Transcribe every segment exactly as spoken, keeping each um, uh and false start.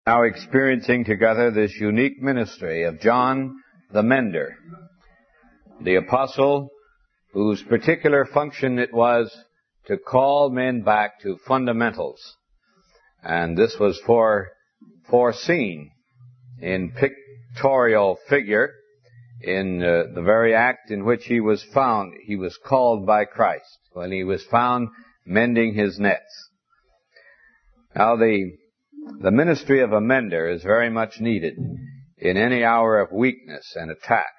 Now experiencing together this unique ministry of John the Mender, the apostle whose particular function it was to call men back to fundamentals. And this was for, foreseen in pictorial figure in uh, the very act in which he was found. He was called by Christ when he was found mending his nets. Now the The ministry of a mender is very much needed in any hour of weakness and attack.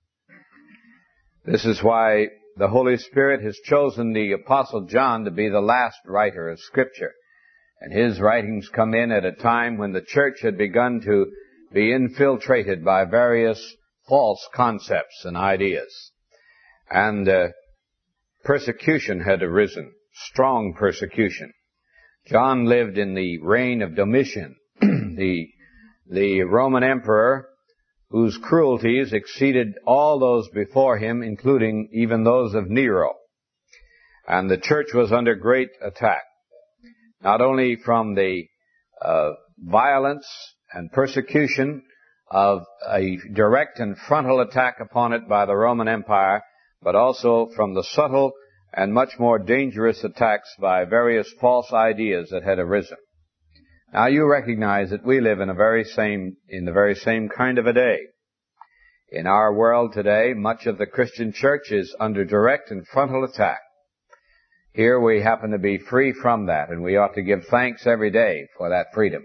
This is why the Holy Spirit has chosen the Apostle John to be the last writer of Scripture. And his writings come in at a time when the church had begun to be infiltrated by various false concepts and ideas. And uh, persecution had arisen, strong persecution. John lived in the reign of Domitian, the, the Roman emperor whose cruelties exceeded all those before him, including even those of Nero. And the church was under great attack, not only from the uh, violence and persecution of a direct and frontal attack upon it by the Roman Empire, but also from the subtle and much more dangerous attacks by various false ideas that had arisen. Now you recognize that we live in a very same, in the very same kind of a day. In our world today, much of the Christian church is under direct and frontal attack. Here we happen to be free from that, and we ought to give thanks every day for that freedom.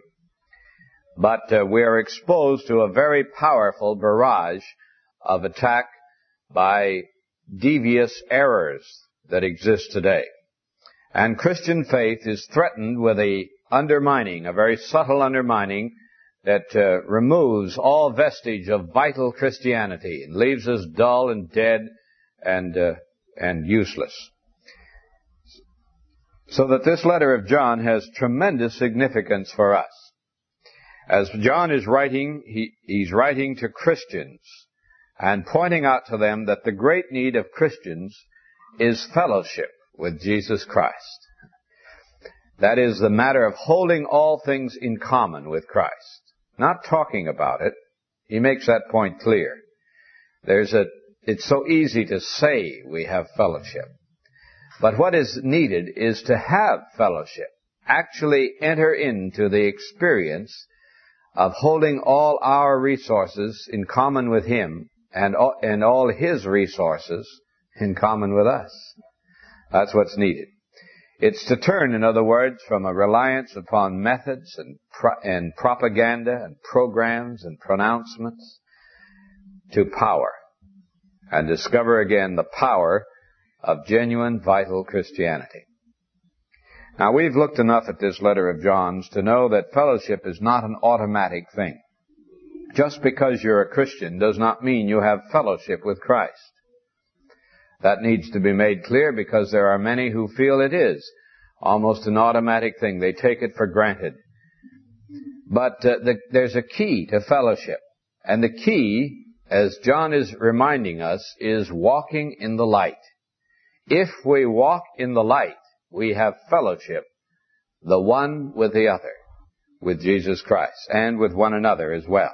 But uh, we are exposed to a very powerful barrage of attack by devious errors that exist today. And Christian faith is threatened with a undermining, a very subtle undermining that uh, removes all vestige of vital Christianity and leaves us dull and dead and uh, and useless. So that this letter of John has tremendous significance for us. As John is writing, he, he's writing to Christians and pointing out to them that the great need of Christians is fellowship with Jesus Christ. That is the matter of holding all things in common with Christ. Not talking about it. He makes that point clear. There's a, it's so easy to say we have fellowship. But what is needed is to have fellowship. Actually enter into the experience of holding all our resources in common with Him and all, and all His resources in common with us. That's what's needed. It's to turn, in other words, from a reliance upon methods and pro- and propaganda and programs and pronouncements to power, and discover again the power of genuine, vital Christianity. Now, we've looked enough at this letter of John's to know that fellowship is not an automatic thing. Just because you're a Christian does not mean you have fellowship with Christ. That needs to be made clear because there are many who feel it is almost an automatic thing. They take it for granted. But uh, the, there's a key to fellowship. And the key, as John is reminding us, is walking in the light. If we walk in the light, we have fellowship, the one with the other, with Jesus Christ, and with one another as well.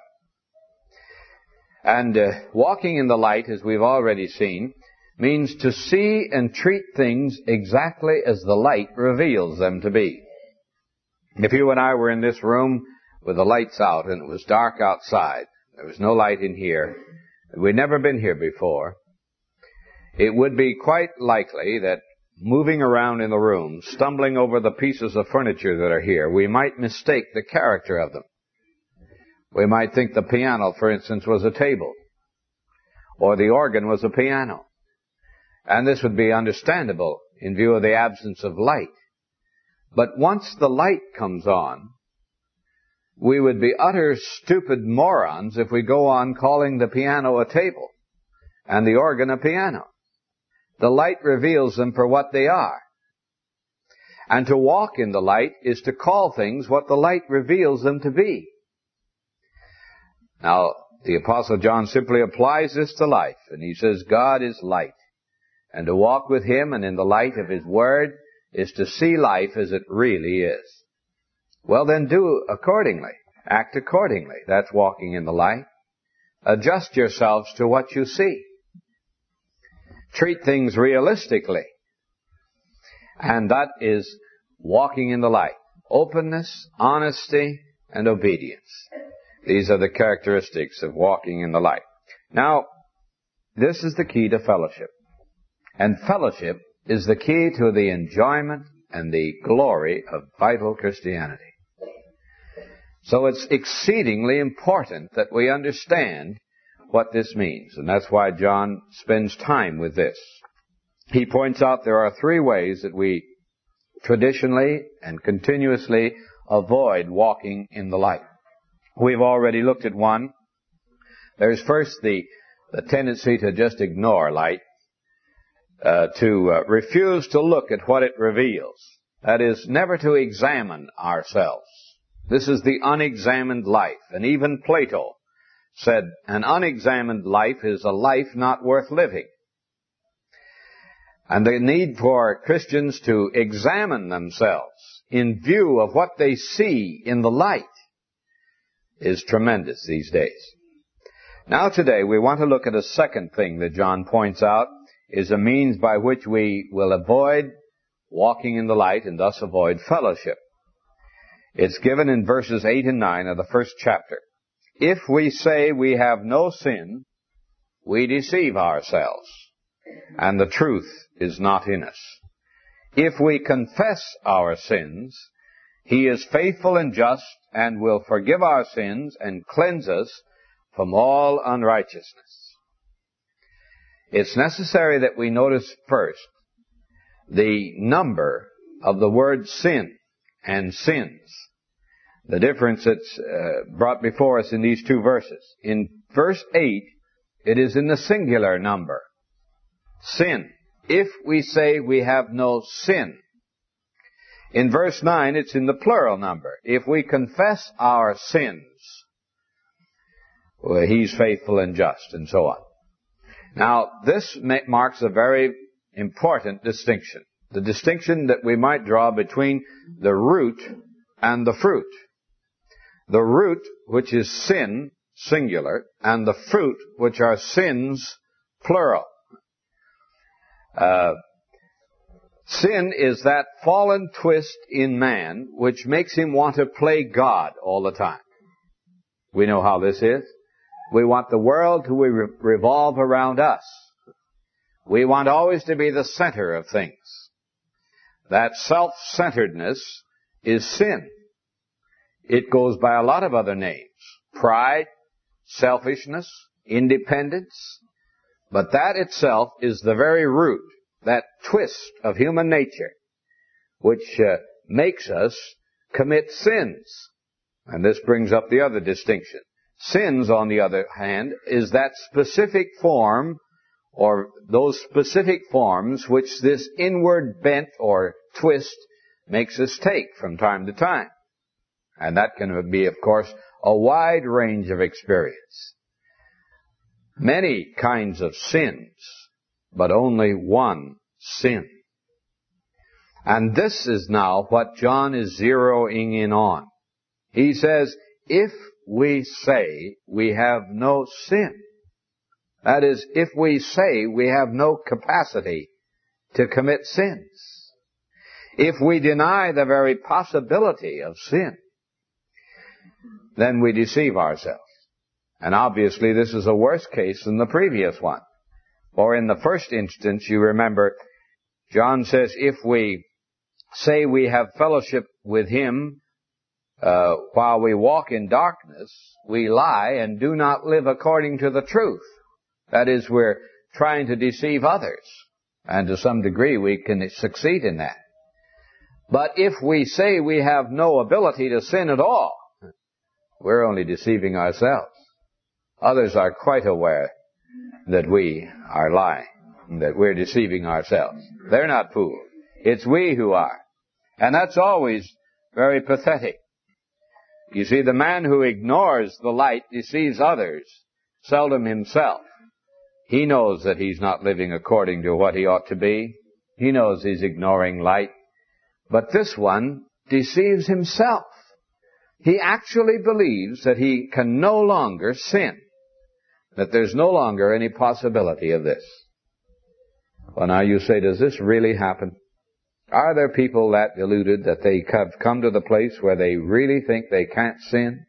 And uh, walking in the light, as we've already seen, means to see and treat things exactly as the light reveals them to be. If you and I were in this room with the lights out and it was dark outside, there was no light in here, and we'd never been here before, it would be quite likely that moving around in the room, stumbling over the pieces of furniture that are here, we might mistake the character of them. We might think the piano, for instance, was a table, or the organ was a piano. And this would be understandable in view of the absence of light. But once the light comes on, we would be utter stupid morons if we go on calling the piano a table and the organ a piano. The light reveals them for what they are. And to walk in the light is to call things what the light reveals them to be. Now, the Apostle John simply applies this to life, and he says God is light. And to walk with Him and in the light of His Word is to see life as it really is. Well, then do accordingly. Act accordingly. That's walking in the light. Adjust yourselves to what you see. Treat things realistically. And that is walking in the light. Openness, honesty, and obedience. These are the characteristics of walking in the light. Now, this is the key to fellowship. And fellowship is the key to the enjoyment and the glory of vital Christianity. So it's exceedingly important that we understand what this means. And that's why John spends time with this. He points out there are three ways that we traditionally and continuously avoid walking in the light. We've already looked at one. There's first the, the tendency to just ignore light, uh, to uh, refuse to look at what it reveals. That is, never to examine ourselves. This is the unexamined life. And even Plato said, an unexamined life is a life not worth living. And the need for Christians to examine themselves in view of what they see in the light is tremendous these days. Now today we want to look at a second thing that John points out is a means by which we will avoid walking in the light and thus avoid fellowship. It's given in verses eight and nine of the first chapter. If we say we have no sin, we deceive ourselves, and the truth is not in us. If we confess our sins, He is faithful and just and will forgive our sins and cleanse us from all unrighteousness. It's necessary that we notice first the number of the word sin and sins. The difference that's uh, brought before us in these two verses. In verse eight, it is in the singular number. Sin. If we say we have no sin. In verse nine, it's in the plural number. If we confess our sins, well, He's faithful and just, and so on. Now, this marks a very important distinction. The distinction that we might draw between the root and the fruit. The root, which is sin, singular, and the fruit, which are sins, plural. Uh, sin is that fallen twist in man which makes him want to play God all the time. We know how this is. We want the world to re- revolve around us. We want always to be the center of things. That self-centeredness is sin. It goes by a lot of other names. Pride, selfishness, independence. But that itself is the very root, that twist of human nature, which uh, makes us commit sins. And this brings up the other distinction. Sins, on the other hand, is that specific form, or those specific forms which this inward bent or twist makes us take from time to time. And that can be, of course, a wide range of experience. Many kinds of sins, but only one sin. And this is now what John is zeroing in on. He says, if we say we have no sin, that is, if we say we have no capacity to commit sins, if we deny the very possibility of sin, then we deceive ourselves. And obviously this is a worse case than the previous one. For in the first instance, you remember, John says, if we say we have fellowship with Him uh, while we walk in darkness, we lie and do not live according to the truth. That is, we're trying to deceive others. And to some degree we can succeed in that. But if we say we have no ability to sin at all, we're only deceiving ourselves. Others are quite aware that we are lying, that we're deceiving ourselves. They're not fooled. It's we who are. And that's always very pathetic. You see, the man who ignores the light deceives others, seldom himself. He knows that he's not living according to what he ought to be. He knows he's ignoring light. But this one deceives himself. He actually believes that he can no longer sin, that there's no longer any possibility of this. Well, now you say, does this really happen? Are there people that deluded that they have come to the place where they really think they can't sin?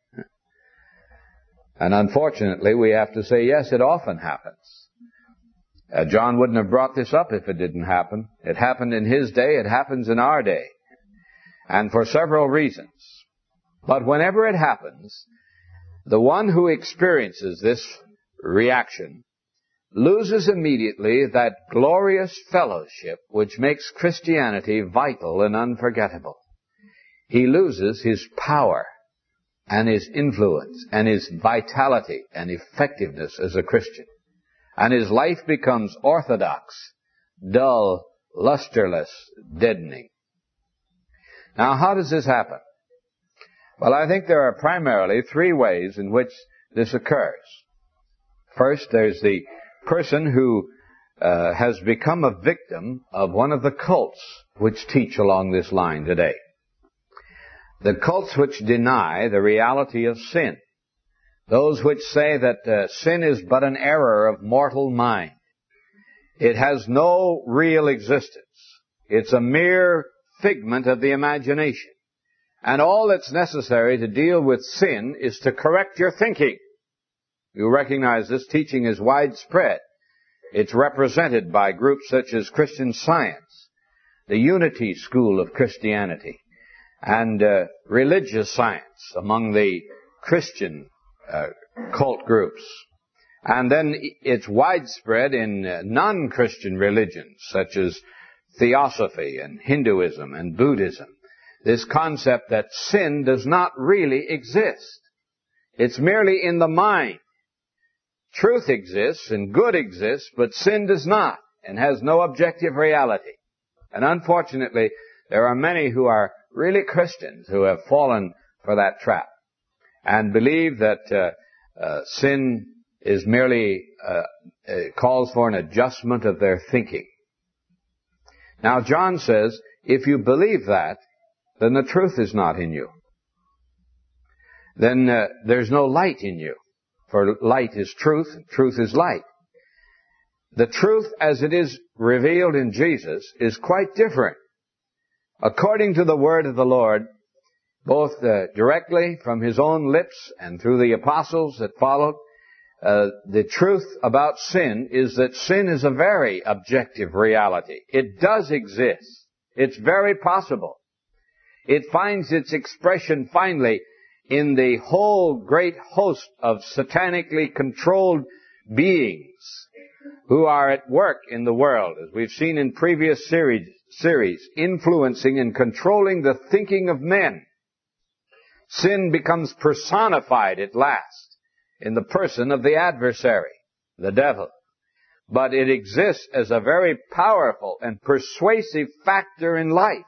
And unfortunately, we have to say, yes, it often happens. Uh, John wouldn't have brought this up if it didn't happen. It happened in his day. It happens in our day. And for several reasons. But whenever it happens, the one who experiences this reaction loses immediately that glorious fellowship which makes Christianity vital and unforgettable. He loses his power and his influence and his vitality and effectiveness as a Christian. And his life becomes orthodox, dull, lusterless, deadening. Now, how does this happen? Well, I think there are primarily three ways in which this occurs. First, there's the person who uh, has become a victim of one of the cults which teach along this line today. The cults which deny the reality of sin. Those which say that uh, sin is but an error of mortal mind. It has no real existence. It's a mere figment of the imagination. And all that's necessary to deal with sin is to correct your thinking. You recognize this teaching is widespread. It's represented by groups such as Christian Science, the Unity School of Christianity, and uh, religious science among the Christian uh, cult groups. And then it's widespread in uh, non-Christian religions such as Theosophy and Hinduism and Buddhism. This concept that sin does not really exist. It's merely in the mind. Truth exists and good exists, but sin does not and has no objective reality. And unfortunately, there are many who are really Christians who have fallen for that trap and believe that uh, uh, sin is merely uh, uh, calls for an adjustment of their thinking. Now, John says, if you believe that, then the truth is not in you. Then uh, there's no light in you. For light is truth, and truth is light. The truth as it is revealed in Jesus is quite different. According to the word of the Lord, both uh, directly from his own lips and through the apostles that followed, uh, the truth about sin is that sin is a very objective reality. It does exist. It's very possible. It finds its expression finally in the whole great host of satanically controlled beings who are at work in the world, as we've seen in previous series, series, influencing and controlling the thinking of men. Sin becomes personified at last in the person of the adversary, the devil. But it exists as a very powerful and persuasive factor in life.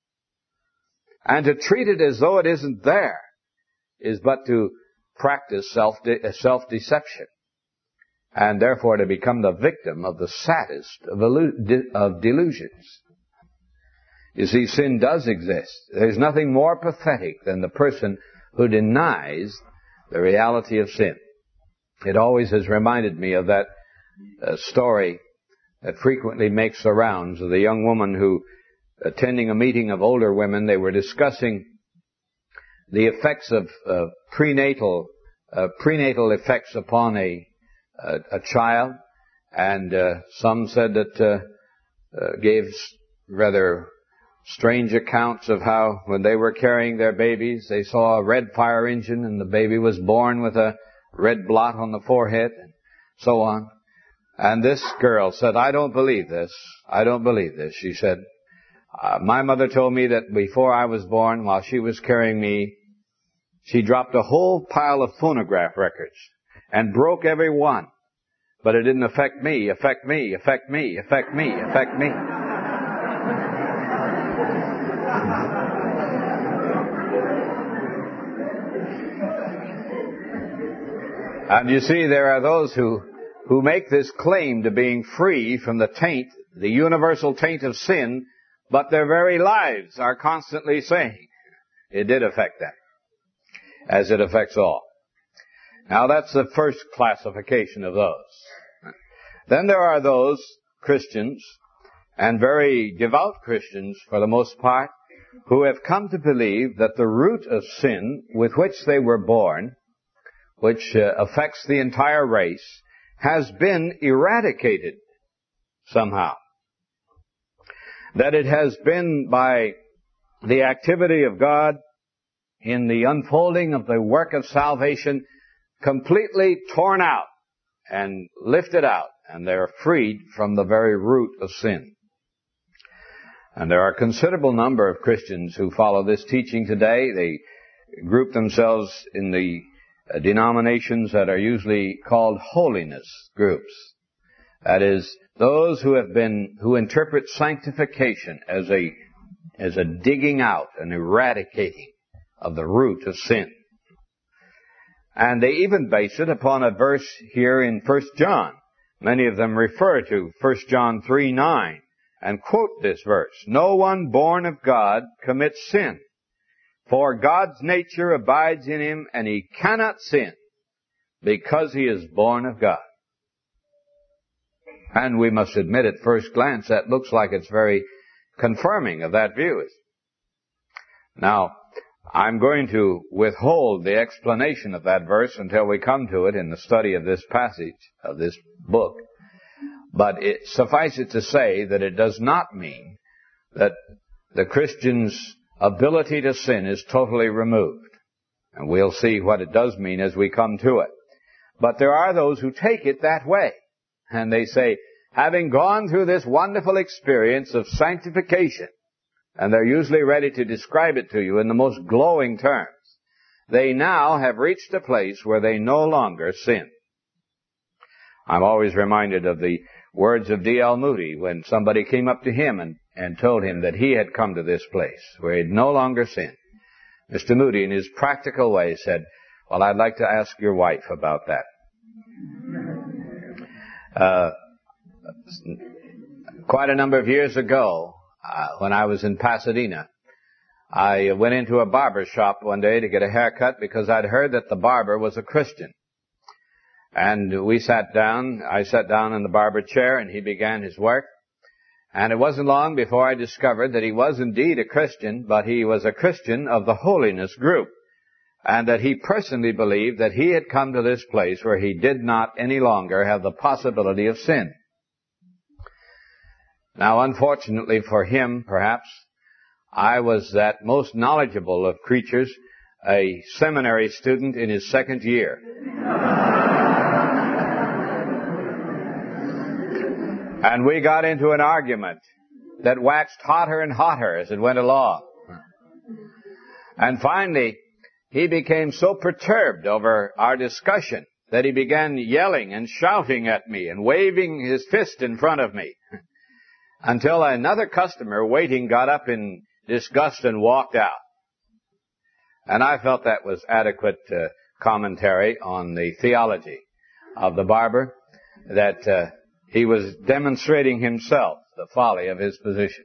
And to treat it as though it isn't there is but to practice self self-deception, and therefore to become the victim of the saddest of, illu- of delusions. You see, sin does exist. There's nothing more pathetic than the person who denies the reality of sin. It always has reminded me of that uh, story that frequently makes the rounds of the young woman who, attending a meeting of older women, they were discussing the effects of uh, prenatal uh, prenatal effects upon a a, a child, and uh, some said that uh, uh, gave rather strange accounts of how when they were carrying their babies, they saw a red fire engine, and the baby was born with a red blot on the forehead, and so on. And this girl said, "I don't believe this. I don't believe this." She said, uh, "My mother told me that before I was born, while she was carrying me, she dropped a whole pile of phonograph records and broke every one. But it didn't affect me, affect me, affect me, affect me, affect me." And you see, there are those who, who make this claim to being free from the taint, the universal taint of sin, but their very lives are constantly saying it did affect them. as it affects all. Now that's the first classification of those. Then there are those Christians, and very devout Christians for the most part, who have come to believe that the root of sin with which they were born, which uh, affects the entire race, has been eradicated somehow. That it has been by the activity of God in the unfolding of the work of salvation completely torn out and lifted out, and they're freed from the very root of sin. And there are a considerable number of Christians who follow this teaching today. They group themselves in the uh, denominations that are usually called holiness groups. That is, those who have been, who interpret sanctification as a, as a digging out and eradicating of the root of sin. And they even base it upon a verse here in First John. Many of them refer to First John three nine and quote this verse. No one born of God commits sin, for God's nature abides in him, and he cannot sin because he is born of God. And we must admit at first glance that looks like it's very confirming of that view. Now, I'm going to withhold the explanation of that verse until we come to it in the study of this passage, of this book. But it, suffice it to say that it does not mean that the Christian's ability to sin is totally removed. And we'll see what it does mean as we come to it. But there are those who take it that way. And they say, having gone through this wonderful experience of sanctification, and they're usually ready to describe it to you in the most glowing terms, they now have reached a place where they no longer sin. I'm always reminded of the words of D L Moody when somebody came up to him and, and told him that he had come to this place where he'd no longer sinned. Mister Moody, in his practical way, said, well, I'd like to ask your wife about that. Uh, quite a number of years ago, uh, when I was in Pasadena, I went into a barber shop one day to get a haircut because I'd heard that the barber was a Christian. And we sat down, I sat down in the barber chair and he began his work. And it wasn't long before I discovered that he was indeed a Christian, but he was a Christian of the holiness group. And that he personally believed that he had come to this place where he did not any longer have the possibility of sin. Now, unfortunately for him, perhaps, I was that most knowledgeable of creatures, a seminary student in his second year. And we got into an argument that waxed hotter and hotter as it went along. And finally, he became so perturbed over our discussion that he began yelling and shouting at me and waving his fist in front of me until another customer waiting got up in disgust and walked out. And I felt that was adequate uh, commentary on the theology of the barber, that uh, he was demonstrating himself the folly of his position.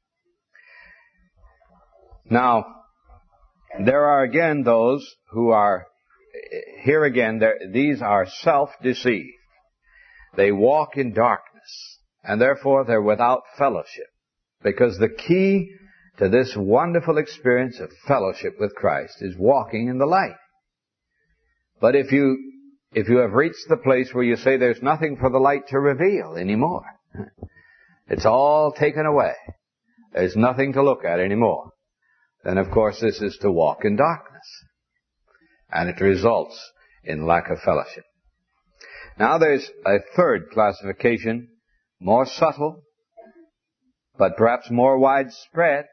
Now, there are again those who are, here again, these are self-deceived. They walk in darkness, and therefore they're without fellowship. Because the key to this wonderful experience of fellowship with Christ is walking in the light. But if you, if you have reached the place where you say there's nothing for the light to reveal anymore, it's all taken away, there's nothing to look at anymore, then of course this is to walk in darkness. And it results in lack of fellowship. Now there's a third classification, more subtle, but perhaps more widespread,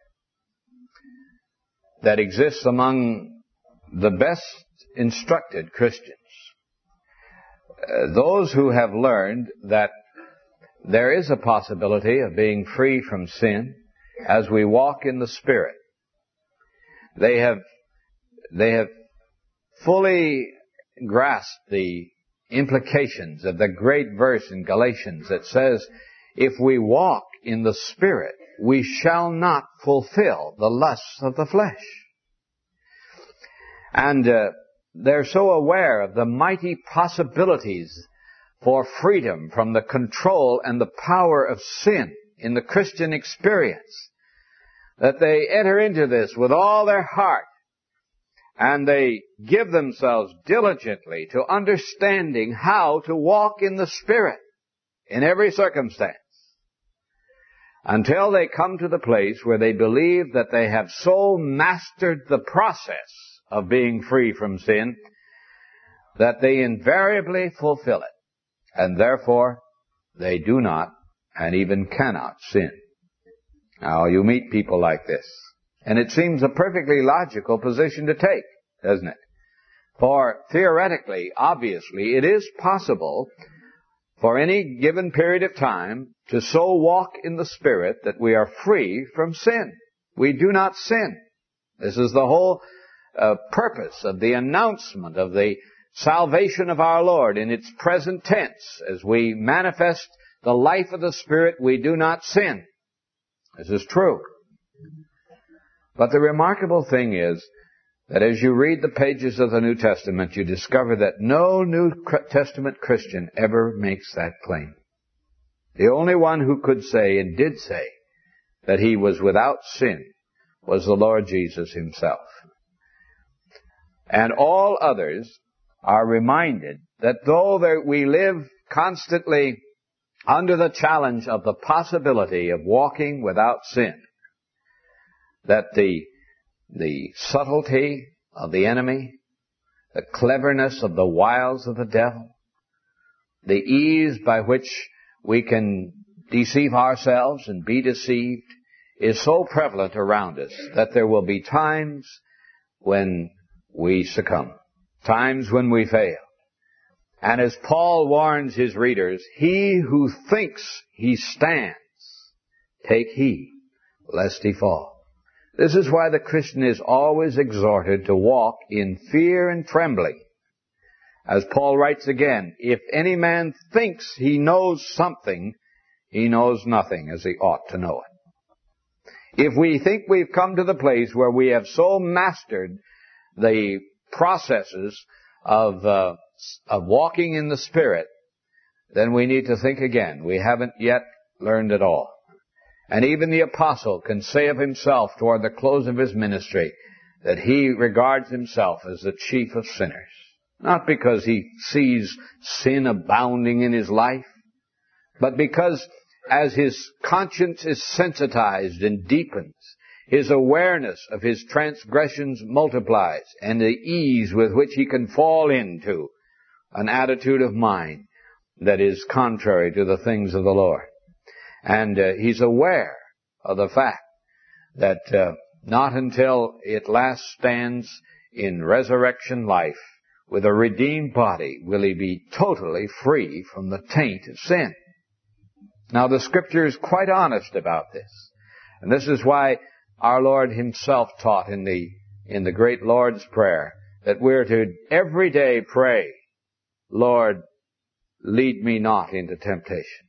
that exists among the best instructed Christians. Uh, those who have learned that there is a possibility of being free from sin as we walk in the Spirit. They have, they have fully grasped the implications of the great verse in Galatians that says, if we walk in the Spirit, we shall not fulfill the lusts of the flesh. And uh, they're so aware of the mighty possibilities for freedom from the control and the power of sin in the Christian experience that they enter into this with all their heart, and they give themselves diligently to understanding how to walk in the Spirit in every circumstance, until they come to the place where they believe that they have so mastered the process of being free from sin that they invariably fulfill it, and therefore they do not and even cannot sin. Now, you meet people like this, and it seems a perfectly logical position to take, doesn't it? For theoretically, obviously, it is possible for any given period of time to so walk in the Spirit that we are free from sin. We do not sin. This is the whole uh, purpose of the announcement of the salvation of our Lord in its present tense. As we manifest the life of the Spirit, we do not sin. This is true. But the remarkable thing is that as you read the pages of the New Testament, you discover that no New Testament Christian ever makes that claim. The only one who could say and did say that he was without sin was the Lord Jesus himself. And all others are reminded that though we live constantly under the challenge of the possibility of walking without sin, that the, the subtlety of the enemy, the cleverness of the wiles of the devil, the ease by which we can deceive ourselves and be deceived is so prevalent around us that there will be times when we succumb, times when we fail. And as Paul warns his readers, he who thinks he stands, take heed lest he fall. This is why the Christian is always exhorted to walk in fear and trembling. As Paul writes again, if any man thinks he knows something, he knows nothing as he ought to know it. If we think we've come to the place where we have so mastered the processes of uh, of walking in the Spirit, then we need to think again. We haven't yet learned it all. And even the apostle can say of himself toward the close of his ministry that he regards himself as the chief of sinners. Not because he sees sin abounding in his life, but because as his conscience is sensitized and deepens, his awareness of his transgressions multiplies, and the ease with which he can fall into an attitude of mind that is contrary to the things of the Lord. And uh, he's aware of the fact that uh, not until it last stands in resurrection life with a redeemed body will he be totally free from the taint of sin. Now, the Scripture is quite honest about this. And this is why our Lord himself taught in the in the great Lord's Prayer that we're to every day pray, Lord, lead me not into temptation.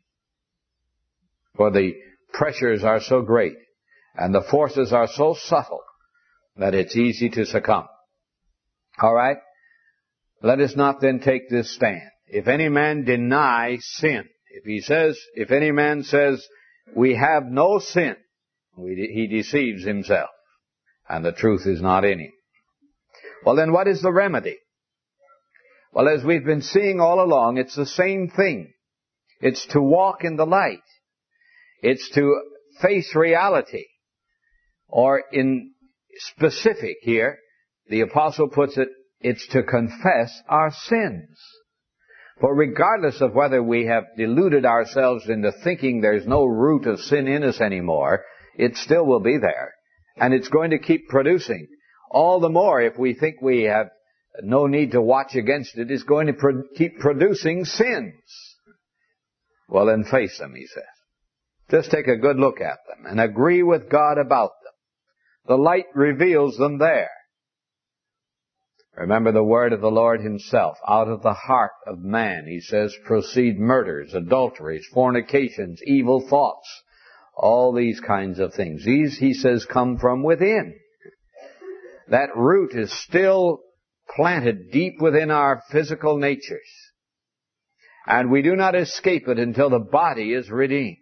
For the pressures are so great and the forces are so subtle that it's easy to succumb. All right? Let us not then take this stand. If any man deny sin, if he says, if any man says, we have no sin, we, he deceives himself, and the truth is not in him. Well, then what is the remedy? Well, as we've been seeing all along, it's the same thing. It's to walk in the light. It's to face reality. Or in specific here, the apostle puts it, it's to confess our sins. For regardless of whether we have deluded ourselves into thinking there's no root of sin in us anymore, it still will be there. And it's going to keep producing. All the more if we think we have no need to watch against it, it's going to pro- keep producing sins. Well, then face them, he says. Just take a good look at them and agree with God about them. The light reveals them there. Remember the word of the Lord himself. Out of the heart of man, he says, proceed murders, adulteries, fornications, evil thoughts. All these kinds of things. These, he says, come from within. That root is still planted deep within our physical natures. And we do not escape it until the body is redeemed.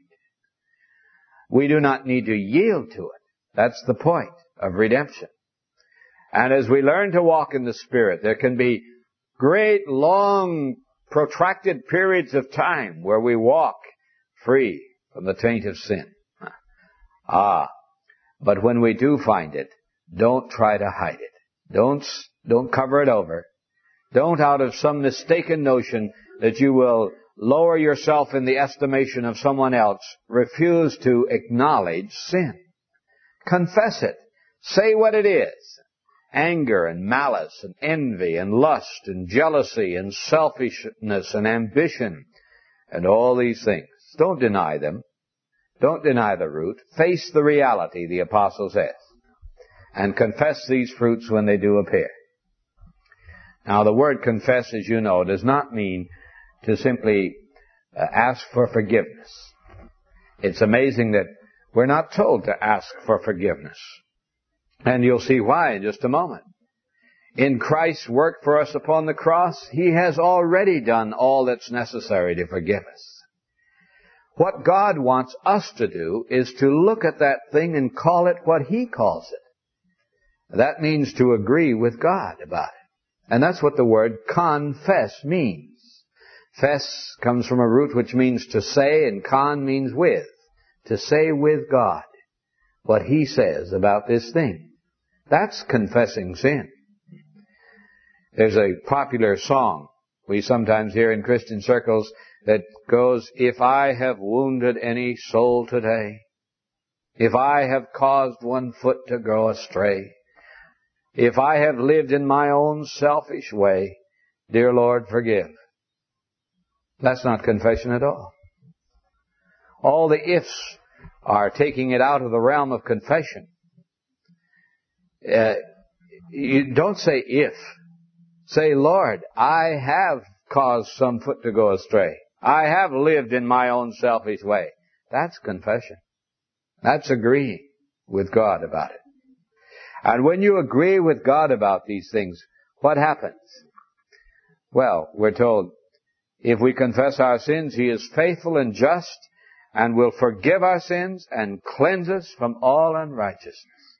We do not need to yield to it. That's the point of redemption. And as we learn to walk in the Spirit, there can be great, long, protracted periods of time where we walk free from the taint of sin. Ah, but when we do find it, don't try to hide it. Don't, don't cover it over. Don't, out of some mistaken notion that you will lower yourself in the estimation of someone else, refuse to acknowledge sin. Confess it. Say what it is. Anger and malice and envy and lust and jealousy and selfishness and ambition and all these things. Don't deny them. Don't deny the root. Face the reality, the apostle says, and confess these fruits when they do appear. Now, the word confess, as you know, does not mean to simply uh, ask for forgiveness. It's amazing that we're not told to ask for forgiveness. And you'll see why in just a moment. In Christ's work for us upon the cross, He has already done all that's necessary to forgive us. What God wants us to do is to look at that thing and call it what He calls it. That means to agree with God about it. And that's what the word confess means. Fess comes from a root which means to say, and con means with. To say with God what He says about this thing. That's confessing sin. There's a popular song we sometimes hear in Christian circles that goes, if I have wounded any soul today, if I have caused one foot to go astray, if I have lived in my own selfish way, dear Lord, forgive. That's not confession at all. All the ifs are taking it out of the realm of confession. Uh, you don't say if. Say, Lord, I have caused some foot to go astray. I have lived in my own selfish way. That's confession. That's agreeing with God about it. And when you agree with God about these things, what happens? Well, we're told, if we confess our sins, He is faithful and just and will forgive our sins and cleanse us from all unrighteousness.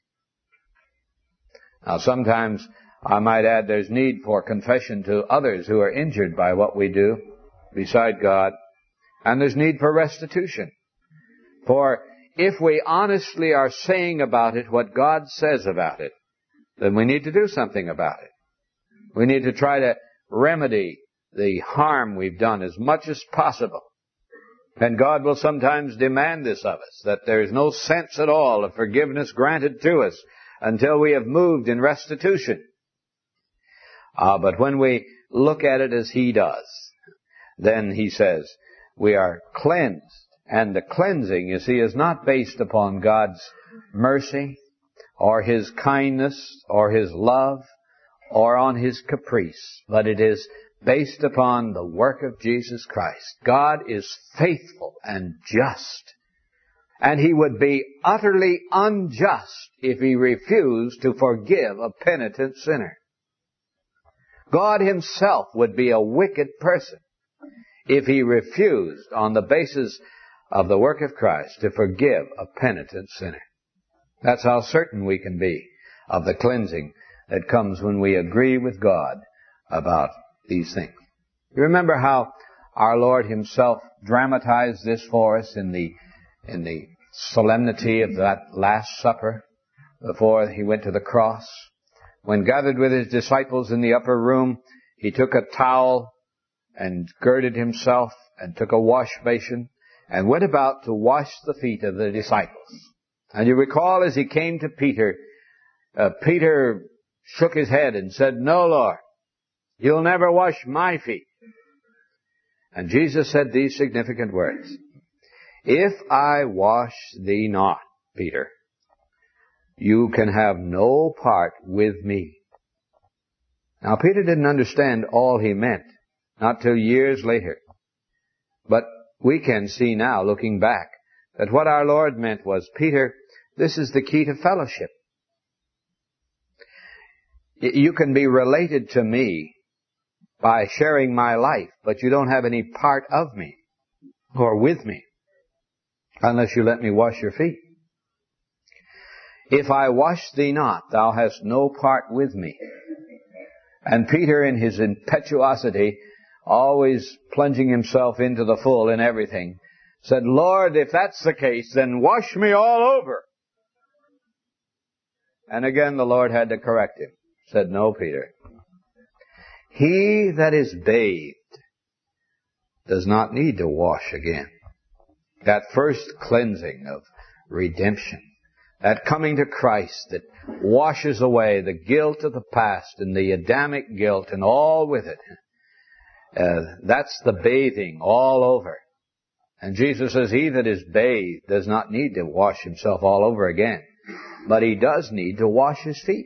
Now, sometimes I might add there's need for confession to others who are injured by what we do beside God. And there's need for restitution. For if we honestly are saying about it what God says about it, then we need to do something about it. We need to try to remedy the harm we've done as much as possible. And God will sometimes demand this of us, that there is no sense at all of forgiveness granted to us until we have moved in restitution. Uh, but when we look at it as He does, then He says we are cleansed. And the cleansing, you see, is not based upon God's mercy or His kindness or His love or on His caprice, but it is based upon the work of Jesus Christ. God is faithful and just, and He would be utterly unjust if He refused to forgive a penitent sinner. God Himself would be a wicked person if He refused, on the basis of the work of Christ, to forgive a penitent sinner. That's how certain we can be of the cleansing that comes when we agree with God about these things. You remember how our Lord Himself dramatized this for us in the in the solemnity of that Last Supper before He went to the cross? When gathered with His disciples in the upper room, He took a towel and girded Himself and took a wash basin and went about to wash the feet of the disciples. And you recall as He came to Peter, uh, Peter shook his head and said, "No, Lord, you'll never wash my feet." And Jesus said these significant words, "If I wash thee not, Peter, you can have no part with me." Now, Peter didn't understand all He meant, not till years later. But we can see now, looking back, that what our Lord meant was, Peter, this is the key to fellowship. You can be related to me by sharing my life, but you don't have any part of me or with me unless you let me wash your feet. If I wash thee not, thou hast no part with me. And Peter, in his impetuosity, always plunging himself into the full in everything, said, Lord, if that's the case, then wash me all over. And again the Lord had to correct him. Said, no, Peter. He that is bathed does not need to wash again. That first cleansing of redemption, that coming to Christ that washes away the guilt of the past and the Adamic guilt and all with it, uh, that's the bathing all over. And Jesus says, he that is bathed does not need to wash himself all over again, but he does need to wash his feet.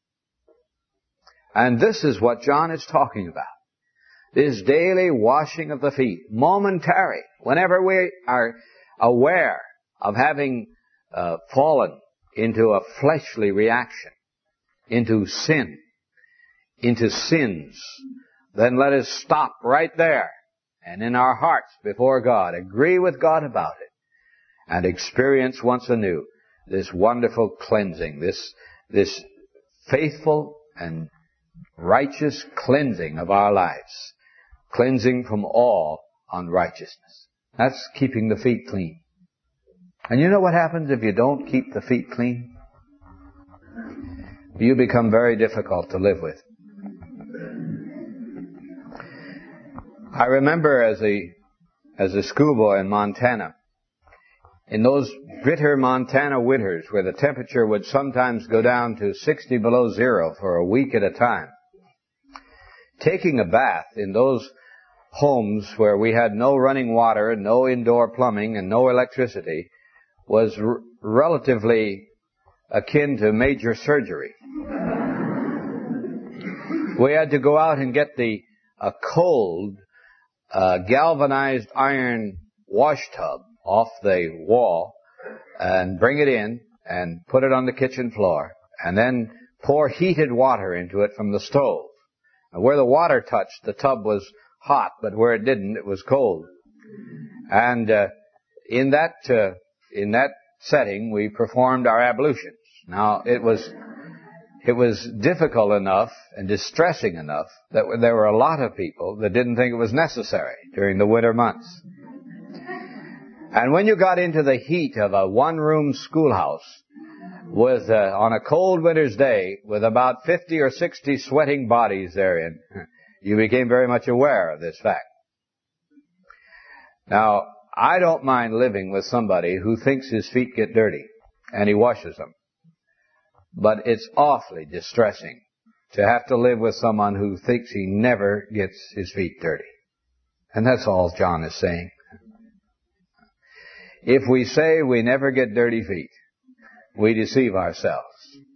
And this is what John is talking about. This daily washing of the feet, momentary, whenever we are aware of having uh, fallen into a fleshly reaction, into sin, into sins, then let us stop right there and in our hearts before God, agree with God about it and experience once anew this wonderful cleansing, this, this faithful and righteous cleansing of our lives. Cleansing from all unrighteousness. That's keeping the feet clean. And you know what happens if you don't keep the feet clean? You become very difficult to live with. I remember as a, as a schoolboy in Montana, in those bitter Montana winters where the temperature would sometimes go down to sixty below zero for a week at a time, taking a bath in those homes where we had no running water, no indoor plumbing, and no electricity was r- relatively akin to major surgery. We had to go out and get the a cold uh, galvanized iron wash tub off the wall and bring it in and put it on the kitchen floor and then pour heated water into it from the stove. And where the water touched, the tub was hot, but where it didn't, it was cold. And uh, in that uh, in that setting, we performed our ablutions. Now, it was it was difficult enough and distressing enough that there were a lot of people that didn't think it was necessary during the winter months. And when you got into the heat of a one-room schoolhouse with uh, on a cold winter's day with about fifty or sixty sweating bodies therein, you became very much aware of this fact. Now, I don't mind living with somebody who thinks his feet get dirty and he washes them. But it's awfully distressing to have to live with someone who thinks he never gets his feet dirty. And that's all John is saying. If we say we never get dirty feet, we deceive ourselves.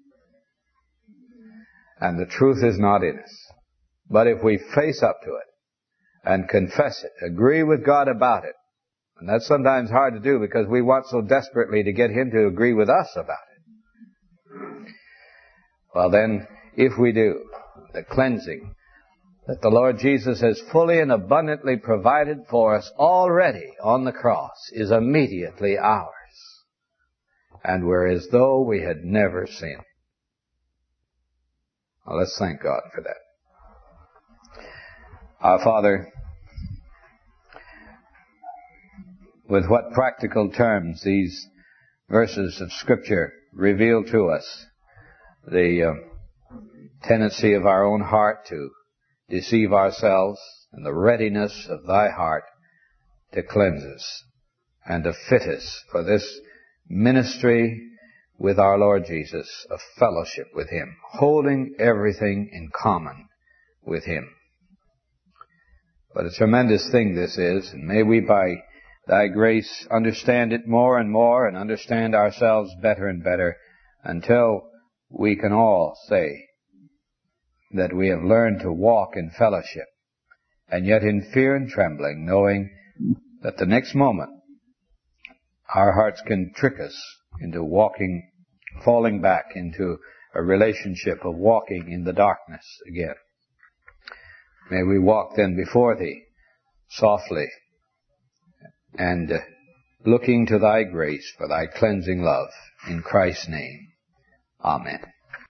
And the truth is not in us. But if we face up to it and confess it, agree with God about it, and that's sometimes hard to do because we want so desperately to get Him to agree with us about it. Well then, if we do, the cleansing that the Lord Jesus has fully and abundantly provided for us already on the cross is immediately ours. And we're as though we had never sinned. Well, let's thank God for that. Our Father, with what practical terms these verses of Scripture reveal to us the uh, tendency of our own heart to deceive ourselves and the readiness of Thy heart to cleanse us and to fit us for this ministry with our Lord Jesus, of fellowship with Him, holding everything in common with Him. What a tremendous thing this is, and may we by Thy grace understand it more and more and understand ourselves better and better until we can all say that we have learned to walk in fellowship, and yet in fear and trembling, knowing that the next moment our hearts can trick us into walking, falling back into a relationship of walking in the darkness again. May we walk then before Thee softly and uh, looking to Thy grace for Thy cleansing love. In Christ's name, amen.